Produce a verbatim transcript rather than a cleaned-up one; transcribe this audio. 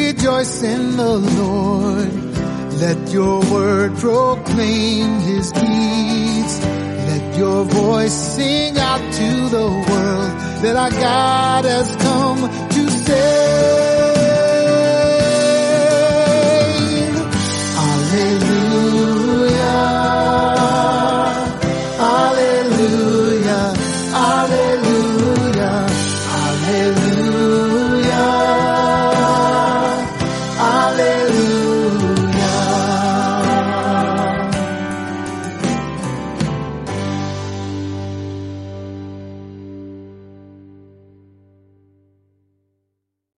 Rejoice in the Lord. Let your word proclaim his deeds. Let your voice sing out to the world that our God has come to save.